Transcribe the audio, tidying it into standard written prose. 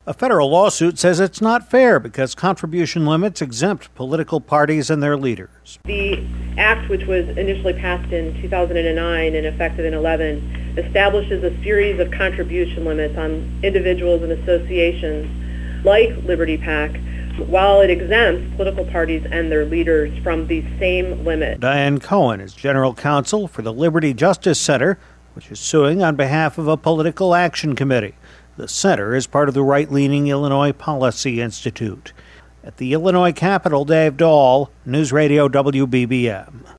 A federal lawsuit says it's not fair because contribution limits exempt political parties and their leaders. The act, which was initially passed in 2009 and effective in 2011, establishes a series of contribution limits on individuals and associations like Liberty PAC, while it exempts political parties and their leaders from the same limit. Diane Cohen is general counsel for the Liberty Justice Center, which is suing on behalf of a political action committee. The center is part of the right-leaning Illinois Policy Institute. At the Illinois Capitol, Dave Dahl, News Radio WBBM.